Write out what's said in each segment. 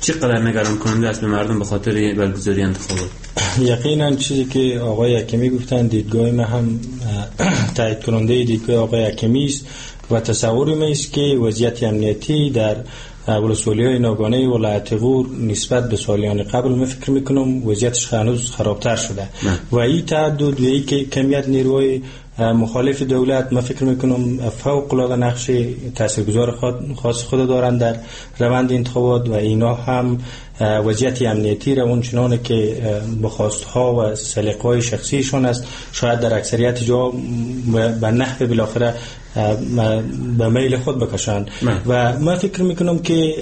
چقدر نگران کننده است به مردم به خاطر برگزاری انتخابات؟ یقینا چیزی که آقای حکیمی گفتن دیدگاه ما هم تایید کننده دیدگاه آقای حکیمی است و تصور ما است که وضعیت امنیتی در ولسوالی‌های ناگهانی ولایت غور نسبت به سالیان قبل من فکر میکنم وضعیتش هنوز خرابتر شده و این تعدد و این که کمیت نیروهای مخالف دولت من فکر میکنم فوق العاده نقش تاثیرگذار خاص خود دارند در روند انتخابات و اینا هم وضعیت امنیتی را اونچنانه که بخواستها و سلیقه‌های شخصیشون است شاید در اکثریت جا به نحو بالاخره به میل خود بکشند و من فکر میکنم که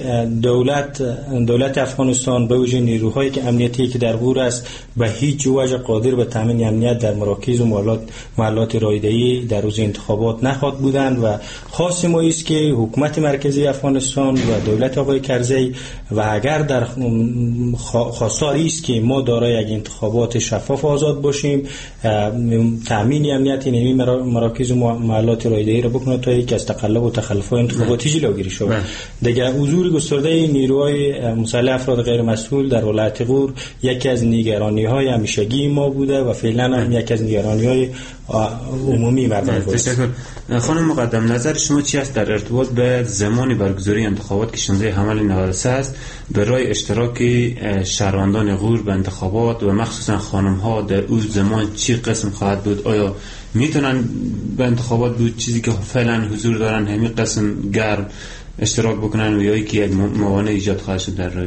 دولت افغانستان به ویژه نیروهایی که امنیتی که در غور است به هیچ وجه قادر به تامین امنیت در مراکز و محلات رایده‌ای در روز انتخابات نخواهد بودند و خاص ما است که حکومت مرکزی افغانستان و دولت آقای کرزی و اگر در خواستار است که ما دارای یک انتخابات شفاف آزاد باشیم تامین امنیت این مراکز و محلات رایده‌ای را بکنه تا یک از تقلب و تخلف‌های انتخاباتی جلوگیری شود. دیگه حضور گسترده نیروهای مسلح افراد غیر مسئول در ولایت غور یکی از نگرانی‌های همیشگی ما بوده و فعلا هم یکی از نگرانی‌های عمومی مردم است. خانم مقدم نظر شما چی است در ارتباط به زمان برگزاری انتخابات که 16 حمل 93 است برای اشتراک شهروندان غور به انتخابات و مخصوصا خانم‌ها در اون زمان چی قسم خواهد بود؟ آیا میتونن به انتخابات بود چیزی که فعلا حضور دارن همین قسم گرم اشتراک بکنن و یا اینکه یک موانع ایجاد خواهد شد در راه؟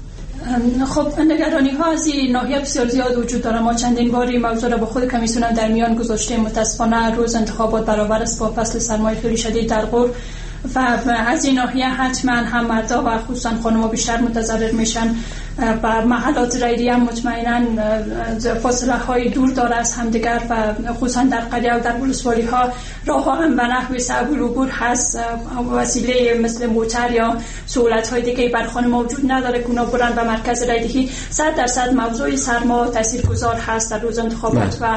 خب نگرانی ها از این ناحیه بسیار زیاد وجود داره. ما چندین باری موضوع را با خود کمیسیون در میان گذاشتیم. متاسفانه روز انتخابات برابر است با فصل سرمای خیلی شدید در غور و از این ناحیه حتما هم مردا و خصوصا خانم‌ها بیشتر متضرر میشن. و محلات رایدی هم مطمئنا فاصله های دور داره از همدیگر و خصوصا در قریه و در ولسوالی ها راه ها هم به نحو صعب العبور هست. وسیله مثل موتر یا سهولت های دیگه بر خانم موجود نداره که اونا برن به مرکز رایدهی. 100% موضوع سرما تاثیرگذار هست در روز انتخابات و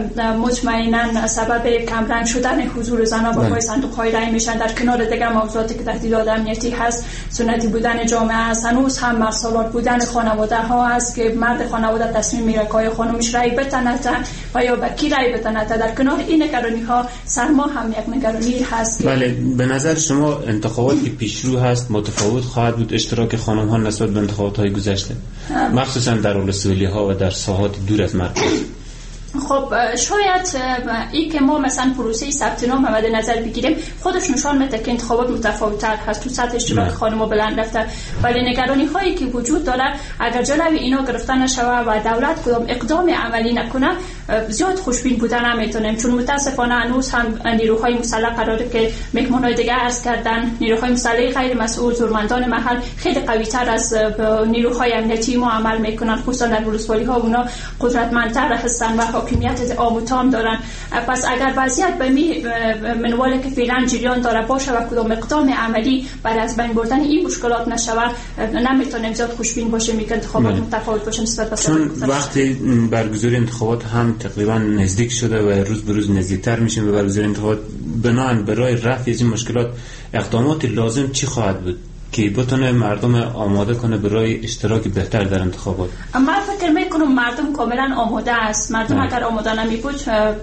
مطمئنا سبب کمرنگ شدن حضور زنان با پای صندوق های رای میشن. در کنار دیگر موضوعاتی که تهدیدات امنیتی هست سنتی بودن جامعه است. هنوز هم مسالات بودن خانواده ها است که مرد خانواده تصمیم میگیره که خانمش رای بتنه و یا به کی رای بتنه. در کنار این نگرانی ها سرما هم یک نگرانی هست. بله، به نظر شما انتخاباتی که پیش رو هست متفاوت خواهد بود اشتراک خانم ها نسبت به انتخابات های گذشته مخصوصا در ولسوالی ها و در ساحات دور از مرکز؟ خب شاید این که ما مثلا پروسه ثبت نام مد نظر بگیریم خودش نشان میده که انتخابات متفاوت‌تر هست تو سطح اشتراک خانم‌ها بلند رفته، ولی نگرانی هایی که وجود داره اگر جلوی اینا گرفته نشه و دولت کدام اقدام عملی نکنه زیاد خوشبین بودن نمیتونیم، چون متاسفانه هنوز هم نیروهای مسلح قراره که مهمانای دیگه عرض کردن نیروهای مسلح غیر مسئول زورمندان محل خیلی قوی‌تر از نیروهای امنیتی ما عمل میکنن، خصوصا در ولسوالی‌ها اونا قدرتمندتر هستن و حاکمیت عام و تام دارن. پس اگر وضعیت به منوالی که فعلا جریان داره باشه و کدام اقدام عملی برای از بین بردن این مشکلات نشود نمیتونیم زیاد خوشبین باشیم که انتخابات متفاوت باشه نسبت به چون وقتی برگزاری انتخابات هم تقریبا نزدیک شده و روز به روز نزدیکتر میشیم به برگزاری انتخابات. بنابراین برای رفع از این مشکلات اقدامات لازم چی خواهد بود که بتونه مردم آماده کنه برای اشتراک بهتر در انتخابات؟ من فکر میکنم مردم کاملا آماده است. مردم اگر آماده نمی بود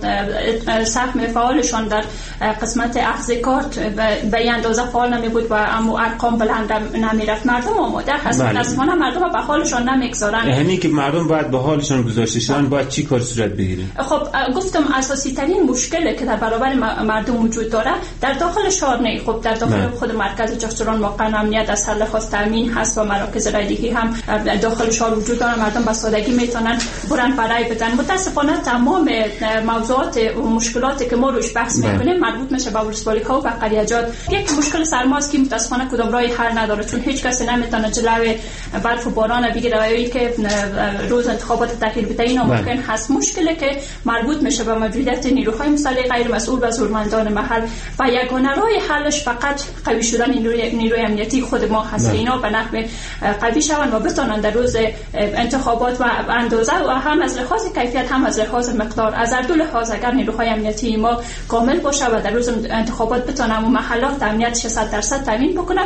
سهم فعالشان در قسمت اخذ کارت به این اندازه فعال نمی بود و ارقام بلند نمی رفت. مردم آماده هستند. اصلا مردم به حالشان نمیگذارن. یعنی که مردم باید به حالشان گذاشته شدن باید چی کار صورت بگیره؟ خب گفتم اساسی ترین مشکلی که در برابر مردم وجود داره در داخل شهر نه، خب در داخل خود مرکز جاسران واقعا امنیت از هر لحاظ تامین هست و مراکز رایدهی هم داخل شهر وجود داره. مردم به سادگی میتونن برن برای بدن. متاسفانه تمام موضوعات و مشکلاتی که ما روش بحث میکنیم مربوط میشه به ولسوالی‌ها و به قریه‌جات. یک مشکل سرماست که متاسفانه کدام راهی حل نداره، چون هیچ کس نمیتونه جلوی برف و باران بگیره و یا که روز انتخابات تأخیر بده. این ممکن هست. مشکلی که مربوط میشه به موجودیت نیروهای مسلح غیر مسئول و زورمندان محل و یگانه راه حلش فقط قوی شدن نیروی امنیتی خود ما هست، اینا به نحو قوی شوند و بتونن در روز انتخابات و اندازه و هم از لحاظ کیفیت هم از لحاظ مقدار از هر دو لحاظ اگر نیروهای امنیتی ما کامل باشه و در روز انتخابات بتونن و محلات امنیتش 100% تامین بکنه،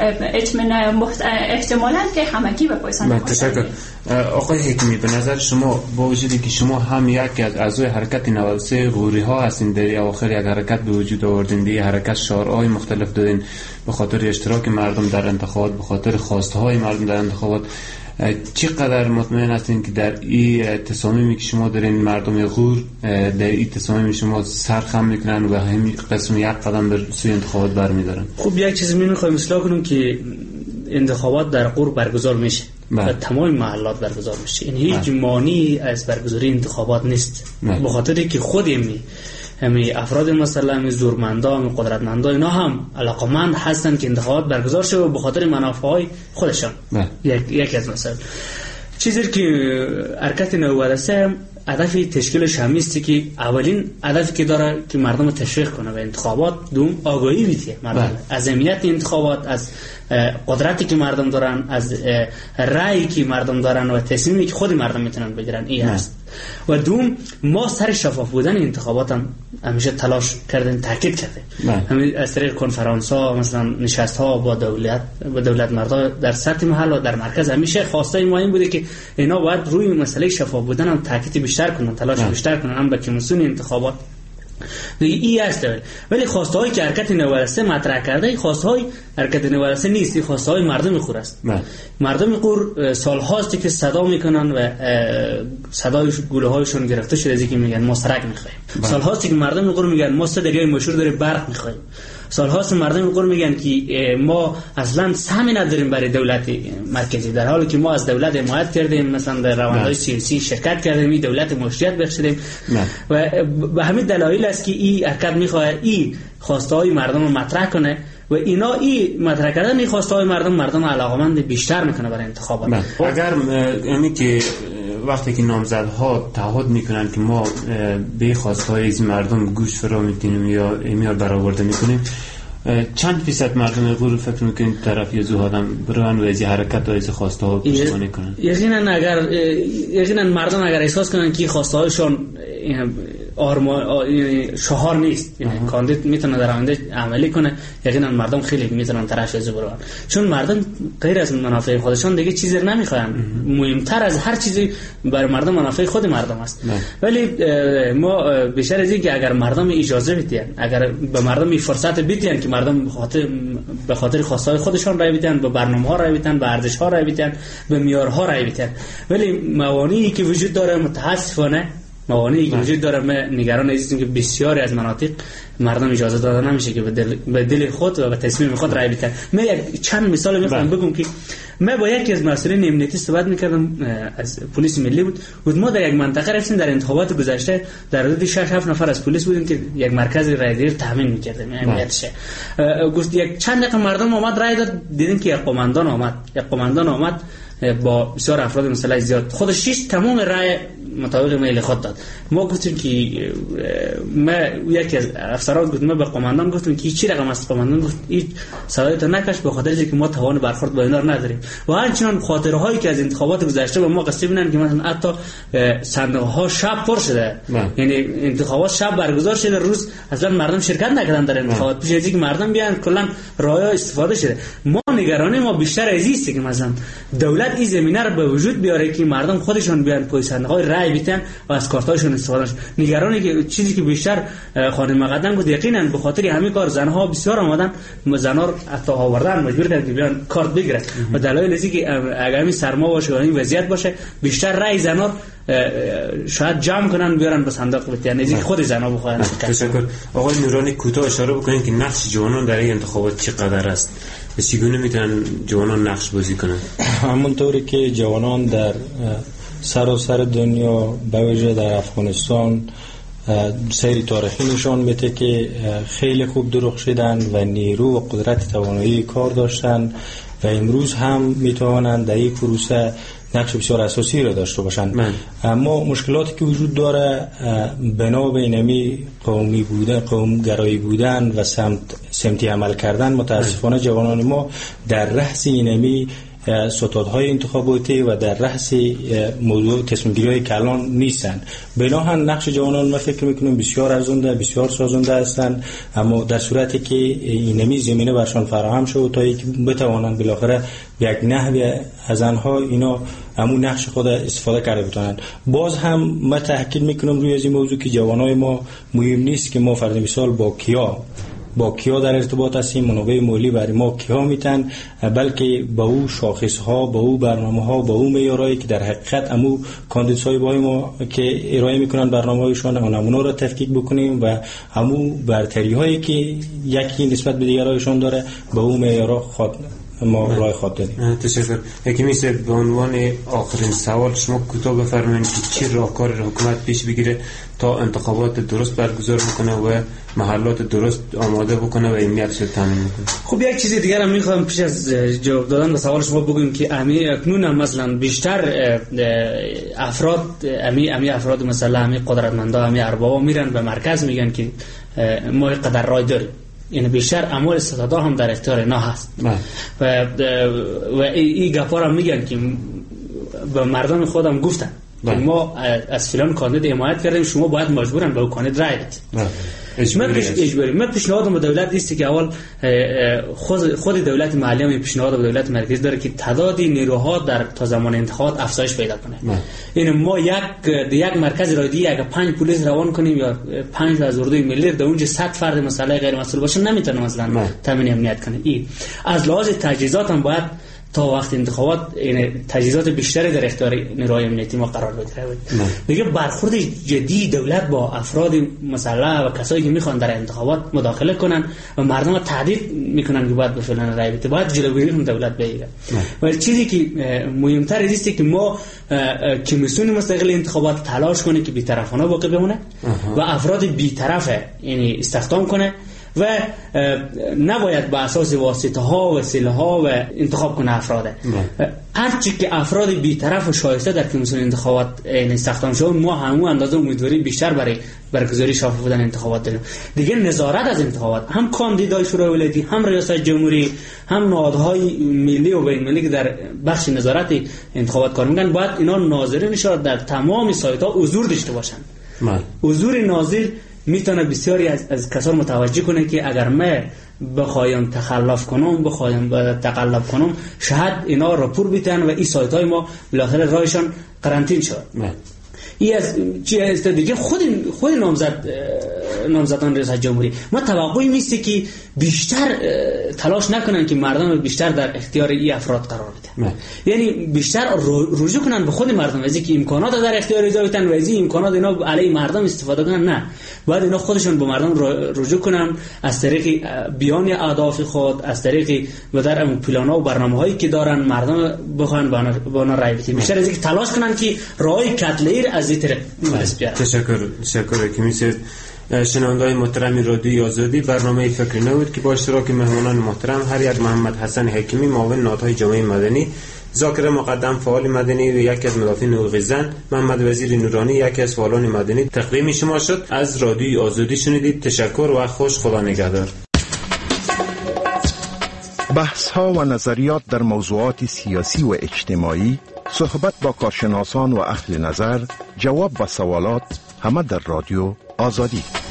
احتمالاً که همگی به پایسان باشه. تشکر. آقای حکیمی، به نظر شما با وجودی که شما هم یکی از اعضای حرکت 93 غوری ها هستین، در آخر یک حرکت به وجود آوردین، در حرکت شعارهای مختلف دادین به خاطر اشتراک مردم در انتخابات، به خاطر خواسته های مردم در انتخابات، چقدر مطمئن هستین که در این تصامیمی که شما دارین مردم غور در این تصامیم شما سرخم میکنن و همین قسم یک قدم به سوی انتخابات برمیدارن؟ خب یک چیز میخوایم اصلاح کنیم که انتخابات در غور برگزار میشه و تمام محلات برگزار میشه. این هیچ مانعی از برگزاری انتخابات نیست، به خاطر که خود همین افراد مثلا همین زورمندا، همین قدرتمندا، اینا هم علاقمند هستن که انتخابات برگزار شه و به خاطر منافعهای خودشان. یکی از مثلا چیزی که حرکت 93 هدف تشکیلش همیستی که اولین هدفی که داره که مردم تشویق کنه به انتخابات، دوم آگاهی بیده مردم از اهمیت انتخابات، از قدرتی که مردم دارن، از رأیی که مردم دارن و تصمیمی که خود مردم میتونن بگیرن. این هست. و دوم ما سر شفاف بودن انتخابات هم همیشه تلاش کردیم، تاکید کردیم. همین از طریق کنفرانس ها، مثلا نشست ها با دولت مردم در سطح محل و در مرکز، همیشه خواسته ما این بوده که اینا باید روی مسئله شفاف بودن هم تاکید بیشتر کنن، تلاش بیشتر کنن هم به کمیسیون انتخابات. این است. ولی خواسته هایی که حرکت 93 مطرح کرده، این خواسته های حرکت 93 نیست، این خواسته های مردم غور است. مردم غور سال هاست که صدا میکنن و صدای گوله هایشون گرفته شده از اینکه میگن ما سرک میخوایم. سال هاست که مردم غور میگن ما 3 دریای مشهور داره برق میخوایم. سال هاست مردم غور میگن که ما اصلا سهمی نداریم برای دولت مرکزی، در حالی که ما از دولت حمایت کردیم، مثلا در روندهای سیاسی شرکت کردیم، این دولت مشروعیت بخشیدیم و به همین دلایل است که این حرکت میخواد این خواسته های مردم رو مطرح کنه و اینا این مطرح کردن این خواسته های مردم علاقمند بیشتر میکنه برای انتخابات. اگر یعنی که وقتی که نامزدها تعهد میکنن که ما به خواسته های از مردم گوش فرا میدیم یا ایمیار برآورده میکنیم، چند فیصد مردم غور فکر میکنید طرف یه آدم برن و از حرکت و از خواسته ها پشتیبانی کنن؟ یقینا مردم اگر احساس کنن که خواسته هایشون شعار نیست، یعنی کاندید میتونه در آینده عملی کنه، یقینا مردم خیلی میتونن طرف از برن، چون مردم غیر از منافع خودشان دیگه چیزی نمیخوان. مهمتر از هر چیزی برای مردم منافع خود مردم است. ولی ما بیشتر از این که اگر مردم اجازه بدن، اگر به مردم این فرصت بدن که مردم به خاطر خواسته های خودشان رای بدن، به برنامه‌ها رای بدن، به ارزش‌ها رای بدن، به معیارها رای بدن. ولی موانعی که وجود داره متاسفانه موانعی که وجود داره، ما نگران هستیم که بسیاری از مناطق مردم اجازه داده نمیشه که به دل خود و به تصمیم خود رای بدن. من چند مثال میخوام بگم که ما با یکی از مسئولین امنیتی صحبت میکردم، از پلیس ملی بود ما در یک منطقه رفتیم، در انتخابات گذشته در حدود 6-7 نفر از پلیس بودیم که یک مرکز رایگیری تامین میکردیم امنیتش. گفت یک چند دقیقه مردم اومد رای داد، دیدیم که یک قماندان آمد با بسیار افراد مسلح زیاد، خودش 6 تمام رای مطابق میل خود داد. ما گفتیم که ما یکی از افسران گفت، ما به قماندان گفتیم که چی رقم است؟ قماندان گفت این صدایت نکش، به خاطر اینکه ما توان برخورد با اینا نداریم. و همچنین خاطره هایی که از انتخابات گذشته به ما قصه بینن که مثلا حتی صندوق ها شب پر شده، یعنی انتخابات شب برگزار شده، روز اصلا مردم شرکت نکردن در انتخابات، پیش از اینکه مردم بیان کلا رای استفاده شده. ما نگرانی ما بیشتر از این است که مثلا دولت این زمینه رو به وجود بیاره که مردم خودشون بیان پای صندوق رای بدن و از کارتاشون استفاده کنن. نگرانی که چیزی که بیشتر خانم مقدم گفت، یقینا به خاطر همین کار زنها بسیار آمدن، زنها رو حتی آوردن مجبور کردن که بیان کارت بگیرن و دلایل اینه که اگر این سرما باشه و این وضعیت باشه، بیشتر رای زنها شاید جمع کنن بیارن به صندوق بدن، یعنی خود زنها بخوان. تشکر. آقای نورانی کوتاه اشاره بکنید که نقش جوانان در این انتخابات چقدر است؟ چگونه میتونن جوانان نقش بازی کنن؟ همونطوری که جوانان در سراسر دنیا به ویژه در افغانستان سیر تاریخی نشان میده که خیلی خوب درخشیدن و نیرو و قدرت توانایی کار داشتن و امروز هم میتوانند در این پروسه نقش بسیار اساسی را داشته باشند. اما مشکلاتی که وجود داره بنا به اینمی قومی بودن، قوم گرایی بودن و سمتی عمل کردن، متاسفانه جوانان ما در رأس اینمی ستادهای انتخاباتی و در رأس موضوع تصمیم گیری های کلان نیستن. بناهن نقش جوانان ما فکر میکنم بسیار ارزنده، بسیار سازنده هستند، اما در صورتی که اینمی زمینه برشان فراهم شد تا اینکه بتوانند بالاخره یک نحوی از آنها اینا همون نقش خود استفاده کرده بتونن. باز هم من تاکید میکنم روی از این موضوع که جوانای ما مهم نیست که ما فرض مثال با کیا در ارتباط هستیم، منابع مالی برای ما کیا میتن، بلکه با او شاخص ها، با او برنامه ها، با او معیارایی که در حقیقت امو کاندیدای با ما که ارائه میکنن برنامه‌هایشون نمونه را تفکیک بکنیم و همو برتری هایی که یکی نسبت به دیگرایشون داره با او معیارها خود ما راه خود دادیم. تشکر. یکی میشه به عنوان آخرین سوال شما کوتاه بفرمایید که چی راهکار حکومت پیش بگیره تا انتخابات درست برگزار بکنه و محلات درست آماده بکنه و امنیتش رو تامین بکنه. خب یک چیز دیگر هم میخوام پیش از جواب دادن به سوال شما بگم که اکنون هم مثلا بیشتر افراد مثلا قدرتمندا اربابا میرن به مرکز میگن که ما قدر رای داریم، یعنی بیشتر اموال ستادا هم در اختیار اینا هست و این گپا هم میگن که به مردم خودم گفتن که ما از فلان کاندید حمایت کردیم، شما باید مجبورن به اون کاندید رای بدید. من پیشنهادم به دولت است که اول خود دولت محلی هم پیشنهاد به دولت مرکزی داره که تعداد نیروها در تا زمان انتخابات افزایش پیدا کنه. این ما یک مرکز رایدی یک 5 پلیس روان کنیم یا 5 از اردوی ملی در اونجا 100 فرد مسئله غیر مسئول باشه نمیتونه مثلا تامین امنیت کنه. این از لحاظ تجهیزات هم باید تا وقت انتخابات این تجهیزات بیشتری در اختیار نیروهای امنیتی ما قرار بگیره. دیگه برخورد جدی دولت با افراد مسلح و کسایی که میخوان در انتخابات مداخله کنن و مردم رو تهدید میکنن که باید به فلان رای بدید، باید جلوگیری هم دولت بگیره. ولی چیزی که مهمتر است که ما کمیسیون مستقل انتخابات تلاش کنه که بی‌طرفانه باقی بمونه و افراد بی‌طرف یعنی استخدام کنه و نباید به اساس واسطه ها و وسیله ها و انتخاب کنه افراد. هرچی که افراد بی‌طرف و شایسته در کمیسیون انتخابات استخدام شد ما همون اندازه امیدواری بیشتر برای برگزاری شفاف بودن انتخابات داریم. دیگه نظارت از انتخابات هم کاندیدای شورای ولایتی، هم ریاست جمهوری، هم نهادهای ملی و بین‌المللی که در بخش نظارت انتخابات کار میکنن باید اینا ناظرینشون در تمام سایت ها حضور داشته باشن. حضور ناظر میتونه بسیاری از کسان متوجه کنه که اگر من بخوایم تخلف کنم، بخوایم تقلب کنم، شاید اینا راپور بیتن و این سایت های ما بالاخره رایشان قرنطین شد. این از چی است دیگه خود نامزدان ریاست جمهوری ما توقعی نیست که بیشتر تلاش نکنن که مردم بیشتر در اختیار این افراد قرار بدن. یعنی بیشتر رجوع کنن به خود مردم، از اینکه امکانات در اختیار اینا بدن و از این امکانات اینا علیه مردم استفاده کنن. نه، باید اینا خودشون به مردم رجوع کنن از طریق بیان اهداف خود، از طریق و در پلان‌ها و برنامه‌هایی که دارن مردم بخوان به آن رای بدن. بیشتر از اینکه تلاش کنن که راه کتلیر از این طریق دست بیارن. تشکر که میشه شنونده‌های محترم رادیوی آزادی. برنامه فکر نود که با اشتراک مهمانان محترم هر یک محمد حسن حکیمی معاون نهادهای جامعه مدنی، ذاکر مقدم فعال مدنی و یکی از مدافعین حقوق زن، محمد وزیر نورانی یکی از فعالان مدنی تقدیم شما شد. از رادیوی آزادی شنیدید. تشکر و خوش خدا نگهدار. بحث ها و نظریات در موضوعات سیاسی و اجتماعی، صحبت با کارشناسان و اهل نظر، جواب و سوالات، همه در رادیو آزادی.